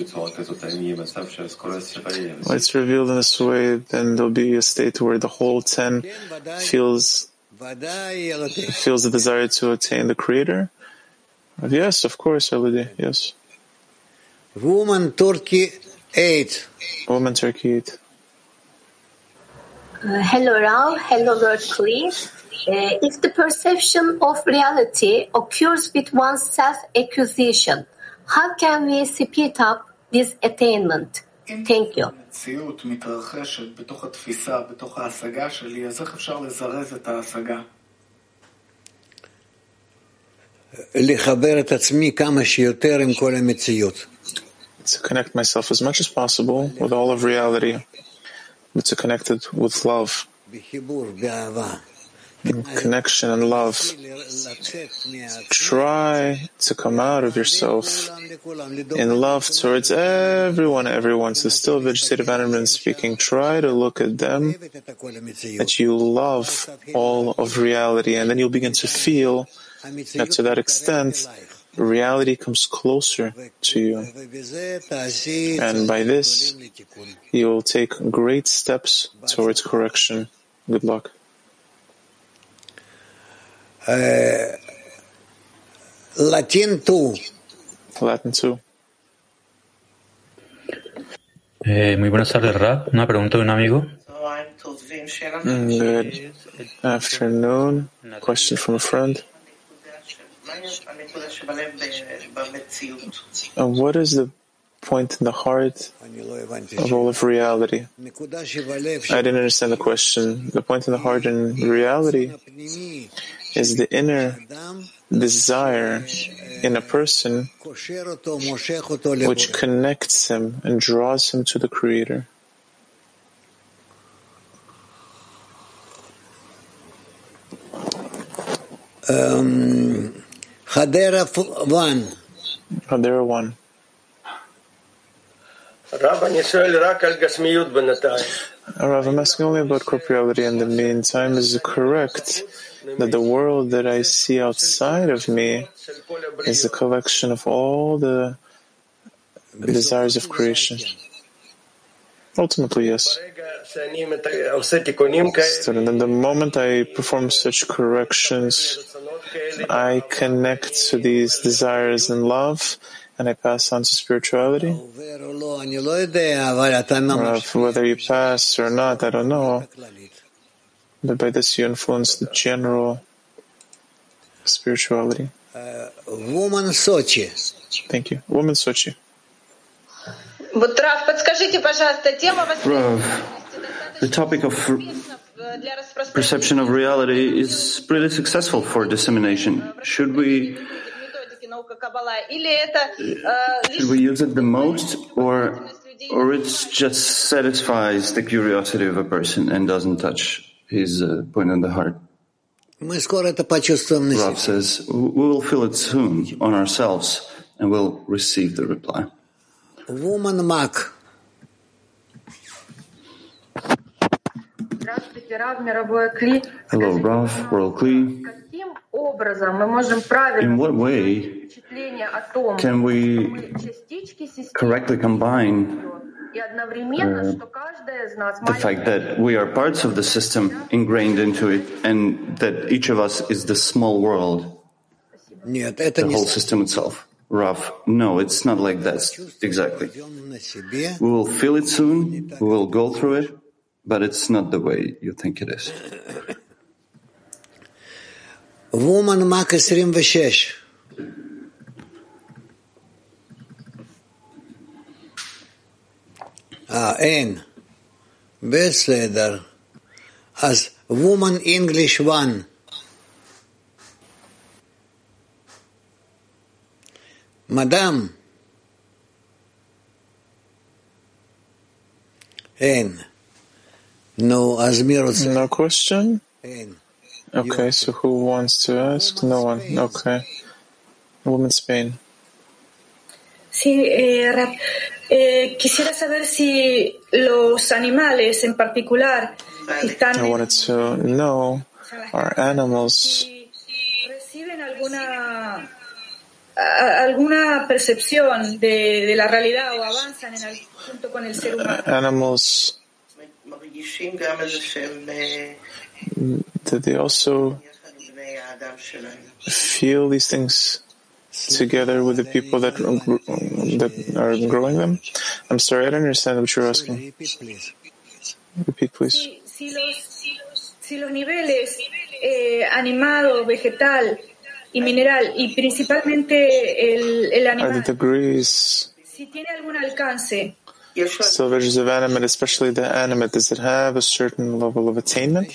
[SPEAKER 2] it's revealed in this way, then there'll be a state where the whole ten feels feels the desire to attain the Creator? Yes, of course, Elodie, yes.
[SPEAKER 4] Woman Turkey eight.
[SPEAKER 2] Woman Turkey eight.
[SPEAKER 20] Uh, hello, Rav. Hello, Lord Kli. Uh, if the perception of reality occurs with one's self-accusation, how can we speed up this attainment? Thank you.
[SPEAKER 13] המציאות מתרחשת בתוך התפיסה, בתוך ההשגה שלי, אז איך אפשר לזרז את ההשגה?
[SPEAKER 4] לחבר את עצמי כמה שיותר עם כל המציאות.
[SPEAKER 2] To connect myself as much as possible with all of reality, but to connect it with love, in connection and love. Try to come out of yourself in love towards everyone, everyone. So still vegetative animal speaking, try to look at them that you love all of reality, and then you'll begin to feel that to that extent reality comes closer to you. And by this, you will take great steps towards correction. Good luck.
[SPEAKER 4] Uh, Latin two.
[SPEAKER 2] Latin two.
[SPEAKER 21] Eh, muy buenas tardes, Rav. Una pregunta de un amigo.
[SPEAKER 2] Good afternoon. Question from a friend. Uh, what is the point in the heart of all of reality? I didn't understand the question. The point in the heart in reality is the inner desire in a person which connects him and draws him to the Creator.
[SPEAKER 4] Um, Hadera one.
[SPEAKER 2] Hadera one.
[SPEAKER 22] Rav,
[SPEAKER 2] I'm asking only about corporeality. In the meantime, is it correct that the world that I see outside of me is a collection of all the desires of creation? Ultimately, yes. So then the moment I perform such corrections, I connect to these desires in love, and I pass on to spirituality. Whether you pass or not, I don't know. But by this you influence the general spirituality.
[SPEAKER 4] Uh, woman Sochi.
[SPEAKER 2] Thank you. Woman Sochi.
[SPEAKER 23] Вот, Рав, подскажите, пожалуйста, тема
[SPEAKER 6] The topic of perception of reality is pretty successful for dissemination. Should we should we use it the most, or or it just satisfies the curiosity of a person and doesn't touch his uh, point in the heart? Rav says, we will feel it soon on ourselves and we'll receive the reply.
[SPEAKER 4] Woman Mac.
[SPEAKER 6] Hello, Rav, World Kli. In what way can we correctly combine uh, the fact that we are parts of the system ingrained into it and that each of us is the small world, the whole system itself? Rav, no, it's not like that exactly. We will feel it soon, we will go through it, but it's not the way you think it is.
[SPEAKER 4] Woman Mak twenty-six. Ah, אין. בסדר. אז Woman English one. Madam. אין. No, אז מי רוצה?
[SPEAKER 2] No question?
[SPEAKER 4] אין.
[SPEAKER 2] Okay, so who wants to ask? No one. Okay. Woman Spain.
[SPEAKER 24] Sí, eh, Rab, eh, quisiera saber si los animales en particular están...
[SPEAKER 2] I wanted to know, are animals...
[SPEAKER 24] ¿Reciben alguna, a, alguna percepción de, de la realidad o avanzan en el, junto con el ser humano?
[SPEAKER 2] Animals... Did they also feel these things together with the people that that are growing them? I'm sorry, I don't understand what you're asking. Repeat, please.
[SPEAKER 24] Si, si, los, si los niveles eh, animado, vegetal y mineral, y principalmente el, el animal,
[SPEAKER 2] are the degrees,
[SPEAKER 24] si tiene algún alcance,
[SPEAKER 2] still versions of animate, especially the animate, does it have a certain level of attainment?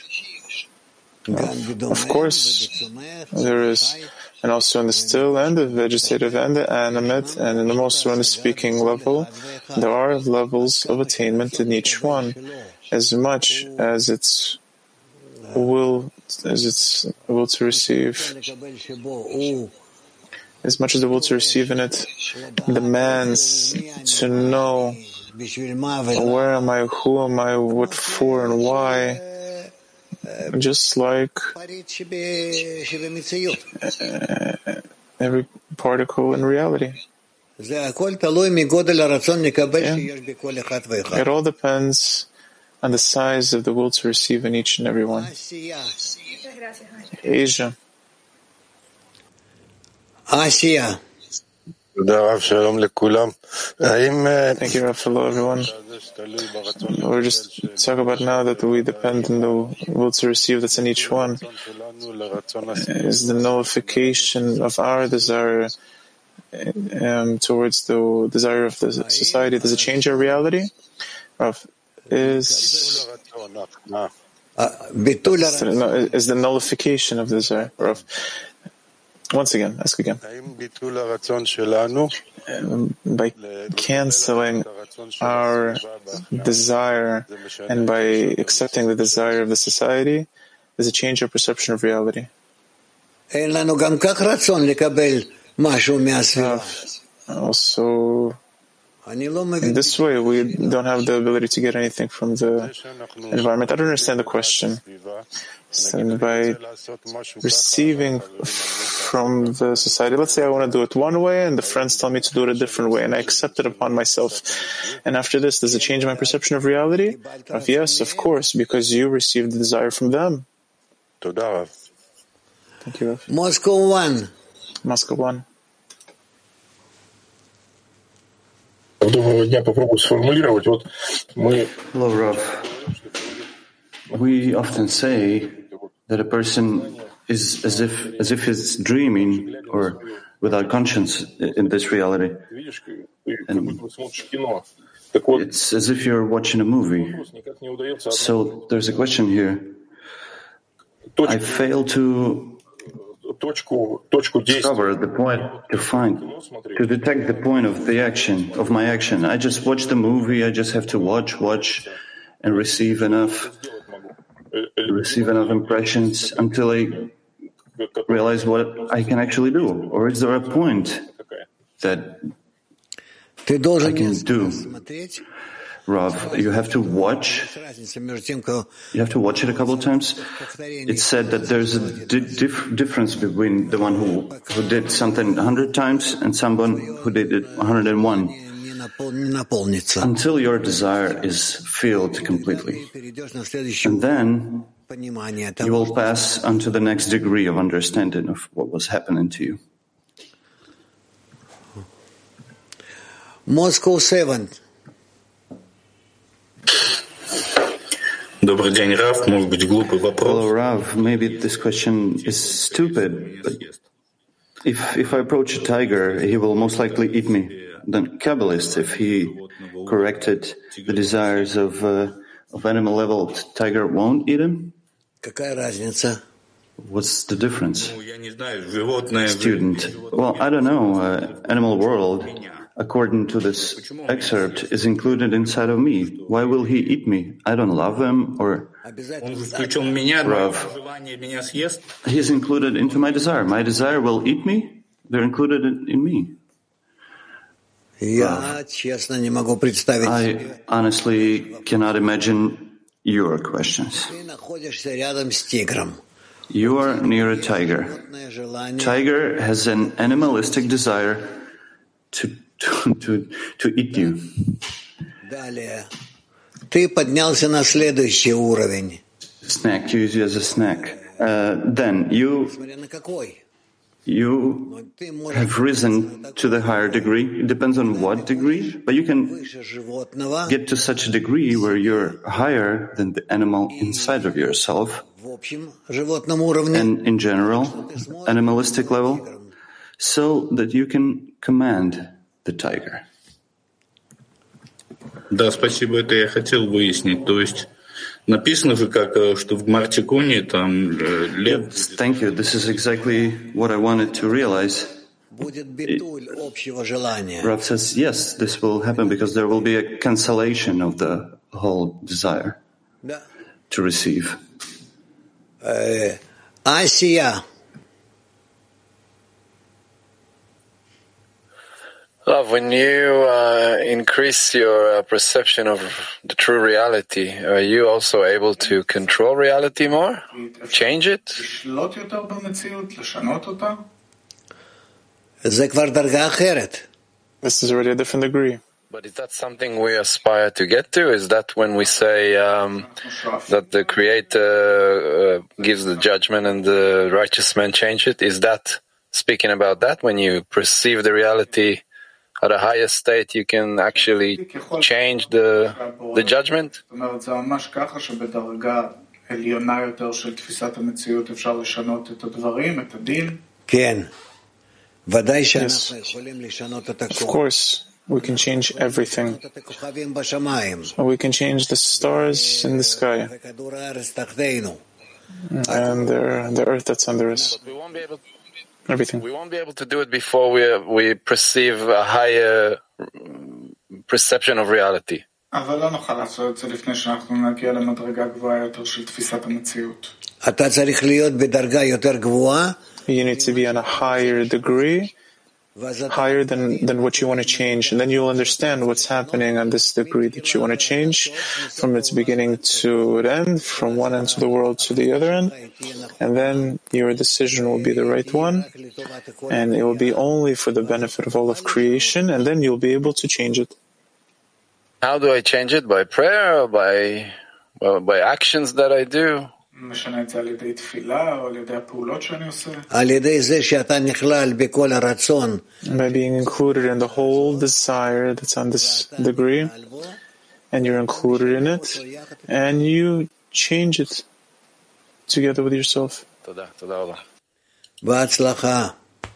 [SPEAKER 2] Of course, there is, and also in the still and the vegetative and the animate, and in the also in the speaking level, there are levels of attainment in each one, as much as its will, as its will to receive, as much as the will to receive in it demands to know where am I, who am I, what for, and why. Just like uh, every particle in reality. Yeah. It all depends on the size of the will to receive in each and every one. Asia.
[SPEAKER 4] Asiya.
[SPEAKER 2] Thank you, Rav. Hello, everyone. We're just talking about now that we depend on the will to receive that's in each one. Is the nullification of our desire um, towards the desire of the society, does it change our reality? Rav, is, is the nullification of desire, Rav? Once again, ask again. Um, by canceling our desire and by accepting the desire of the society, does it change our perception of reality? Uh, also, in this way, we don't have the ability to get anything from the environment. I don't understand the question. So by receiving from the society, let's say I want to do it one way and the friends tell me to do it a different way and I accept it upon myself. And after this, does it change my perception of reality? Uh, yes, of course, because you received the desire from them. Thank you, Rav.
[SPEAKER 4] Moscow one.
[SPEAKER 2] Moscow one.
[SPEAKER 6] Hello, Rav. We often say that a person is as if as if he's dreaming or without conscience in this reality. And it's as if you're watching a movie. So there's a question here. I fail to discover the point, to find, to detect the point of the action, of my action. I just watch the movie, I just have to watch, watch, and receive enough, receive enough impressions until I realize what I can actually do. Or is there a point that I can do? Rav, you have to watch. You have to watch it a couple of times. It's said that there's a di- dif- difference between the one who, who did something a hundred times and someone who did it one hundred and one. Until your desire is filled completely. And then you will pass on to the next degree of understanding of what was happening to you.
[SPEAKER 4] Moscow seven.
[SPEAKER 6] Hello, Rav. Maybe this question is stupid, but if if I approach a tiger, he will most likely eat me. Then Kabbalist, if he corrected the desires of uh, of animal level, tiger won't eat him? What's the difference? Student. Well, I don't know. Uh, animal world, according to this excerpt, is included inside of me. Why will he eat me? I don't love him, or Rav. He's included into my desire. My desire will eat me. They're included in, in me. Rav. I honestly cannot imagine your questions. You are near a tiger. Tiger has an animalistic desire to To, to, to eat you. Snack, to use you as a snack. Uh, then you, you have risen to the higher degree. It depends on what degree, but you can get to such a degree where you're higher than the animal inside of yourself. And in general, animalistic level, so that you can command the tiger.
[SPEAKER 1] Да, спасибо, это я хотел выяснить. То есть написано же, как, что в Мартиконе там лев...
[SPEAKER 6] Thank you. This is exactly what I wanted to realize. Rav says, yes, this will happen because there will be a cancellation of the whole desire to receive.
[SPEAKER 4] Uh, Asiya.
[SPEAKER 3] Love, when you uh, increase your uh, perception of the true reality, are you also able to control reality more? Change it?
[SPEAKER 2] This is already a different degree.
[SPEAKER 3] But is that something we aspire to get to? Is that when we say um, that the Creator uh, gives the judgment and the righteous man change it? Is that speaking about that? When you perceive the reality at a higher state, you can actually change the the judgment?
[SPEAKER 2] Yes. Of course. We can change everything. We can change the stars in the sky and the, the earth that's under us.
[SPEAKER 3] We won't be able,
[SPEAKER 2] everything.
[SPEAKER 3] We won't be able to do it before we we perceive a higher perception of reality.
[SPEAKER 13] אבל לא נוכל לעשות את זה לפני שאנחנו נגיע למדרגה גבוהה יותר של תפיסת המציאות.
[SPEAKER 2] You need to be on a higher degree, higher than, than what you want to change. And then you'll understand what's happening on this degree that you want to change from its beginning to its end, from one end of the world to the other end. And then your decision will be the right one. And it will be only for the benefit of all of creation. And then you'll be able to change it.
[SPEAKER 3] How do I change it? By prayer or by, well, by actions that I do?
[SPEAKER 13] משנה את זה על ידי תפילה או על ידי הפעולות שאני עושה.
[SPEAKER 2] By being included in the whole desire that's on this degree, and you're included in it, and you change it together with yourself.
[SPEAKER 3] תודה, תודה רבה.
[SPEAKER 4] בהצלחה.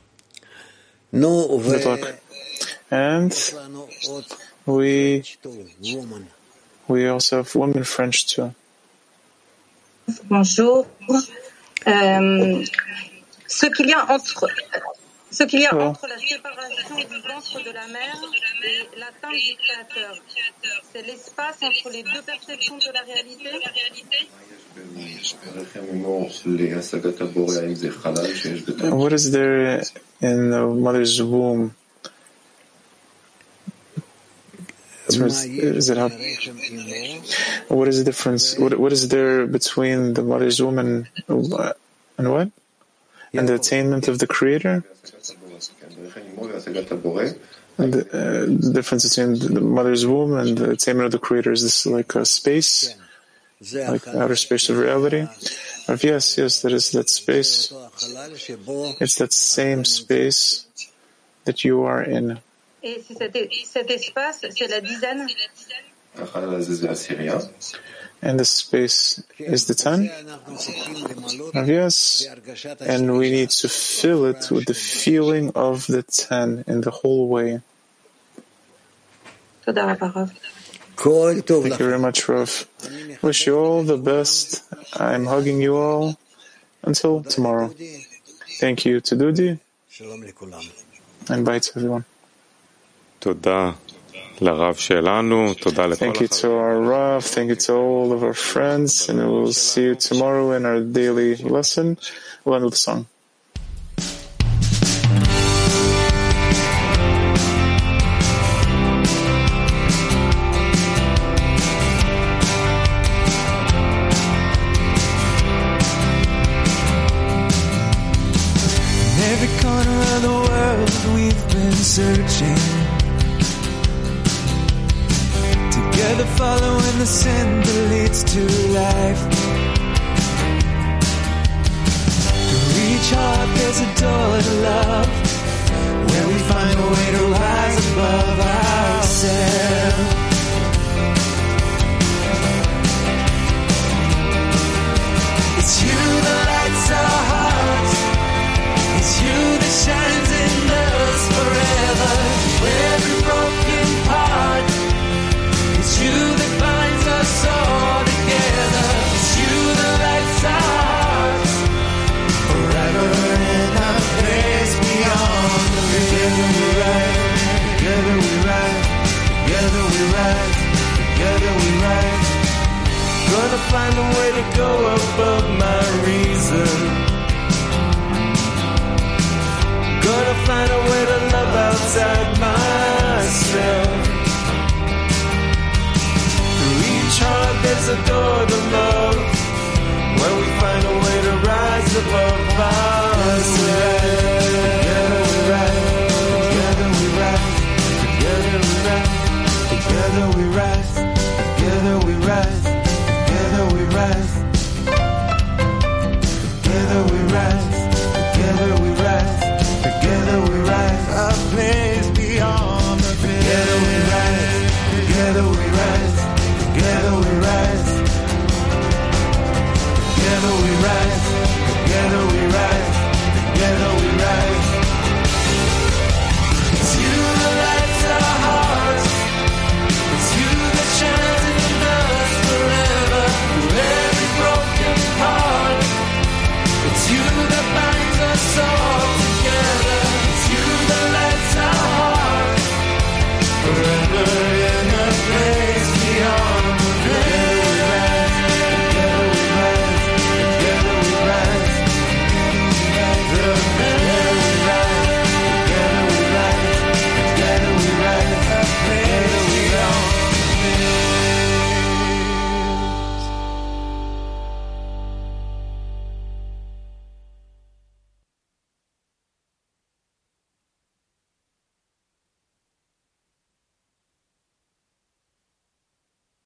[SPEAKER 2] Good luck. And we, we also have women French too.
[SPEAKER 7] Bonjour. Euh, ce qu'il y a entre, ce qu'il y a entre la séparation du ventre de la mère et l'atteinte du Créateur, c'est l'espace entre les deux perceptions de la réalité.
[SPEAKER 2] What is there in the mother's womb? Is it how, what is the difference? What, what is there between the mother's womb and, and what? And the attainment of the Creator? And the, uh, the difference between the mother's womb and the attainment of the Creator, is this like a space? Like outer space of reality? Or yes, yes, that is that space. It's that same space that you are in.
[SPEAKER 7] Et cet, cet espace, c'est la dizaine.
[SPEAKER 2] And the space is the ten. Yes, and we need to fill it with the feeling of the ten in the whole way. Thank you very much, Rav. Wish you all the best. I'm hugging you all. Until tomorrow. Thank you to Dudi. And bye to everyone.
[SPEAKER 9] Thank you
[SPEAKER 2] to our Rav, thank you to all of our friends, and we'll see you tomorrow in our daily lesson. We'll end with a song.
[SPEAKER 11] In every corner of the world we've been searching, together following the sin that leads to life. To reach heart, there's a door to love, where we find a way to rise above ourselves. It's you that lights our hearts, it's you that shines in us forever. Every broken part, it's you that binds us all together. It's you that lights our hearts forever in a place beyond the veil. Together we rise, together we rise, together we rise. Gonna find a way to go above my reason. Gonna find a way to love outside myself. There's a door to love, where we find a way to rise above ourselves. Together we rise. rise, together we rise, together we rise.